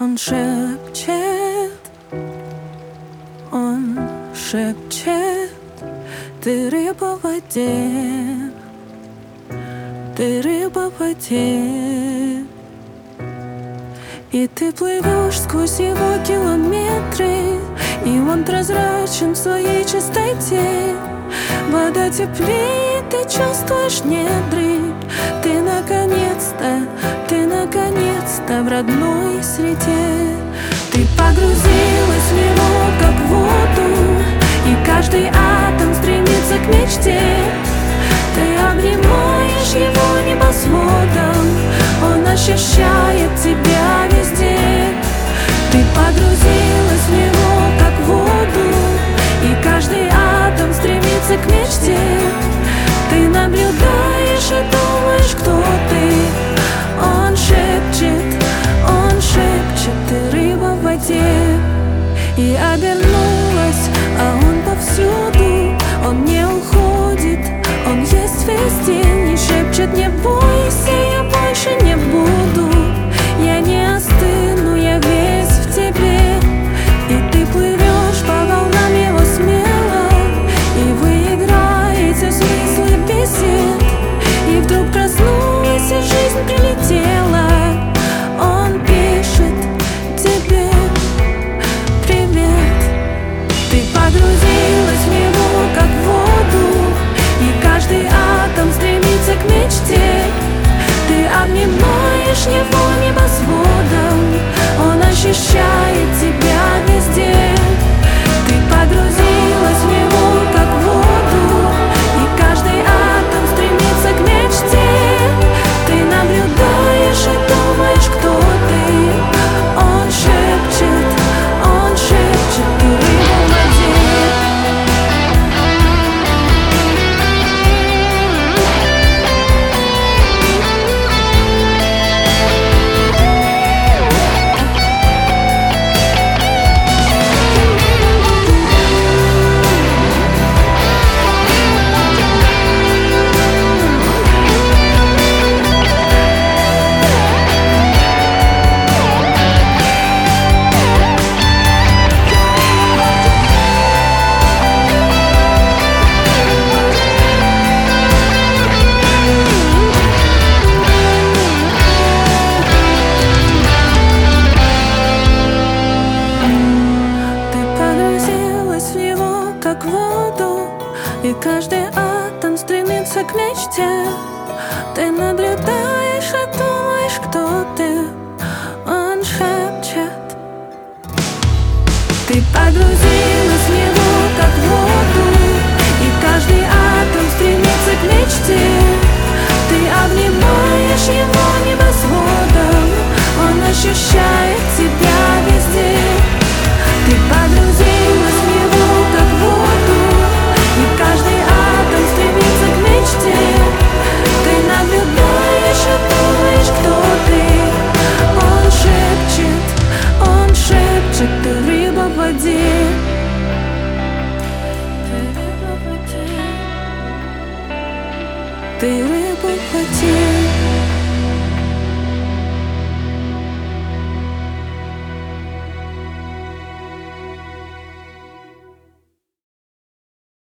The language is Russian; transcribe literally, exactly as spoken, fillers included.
Он шепчет, он шепчет, ты рыба в воде, ты рыба в воде. И ты плывешь сквозь его километры, и он прозрачен в своей чистоте. Вода теплее, ты чувствуешь недры. Ты наконец-то, ты наконец-то в родной среде. Ты погрузилась в него, как в воду, и каждый атом стремится к мечте. Ты обнимаешь его небосводом, он ощущает тебя везде. Ты погрузилась в него, как в воду, и каждый атом стремится к мечте. Ты наблюдаешь и думаешь, кто ты. Он шепчет, он шепчет, ты рыба в воде. И обернулась, а он повсюду. Он не уходит, он есть везде. И шепчет: не бойся, я больше не буду. Я не остыну, я весь в тебе. И ты плывешь по волнам его смело, и вы играете в смыслы бесед. И вдруг проснулась, и жизнь прилетела. Он пишет тебе привет. Ты погрузилась в него, как в воду, и каждый атом стремится к мечте. Ты обнимаешь его небосводом, он ощущает тебя везде. Ты погрузилась в него, как в воду, и каждый атом стремится к мечте. Ты наблюдаешь и думаешь, кто ты. Он шепчет, он шепчет, ты рыба в воде. Как в воду, и каждый атом стремится к мечте. Ты наблюдаешь и думаешь, кто ты. Он шепчет. Ты погрузилась в него, как в воду, и каждый атом стремится к мечте. Ты обнимаешь его небосводом, он ощущает тебя везде. Ты погрузилась в него, как в воду, и каждый атом стремится к мечте. Ты наблюдаешь и думаешь, кто ты. Он шепчет, он шепчет, ты рыба в воде. Ты рыба в воде. Ты рыба в воде.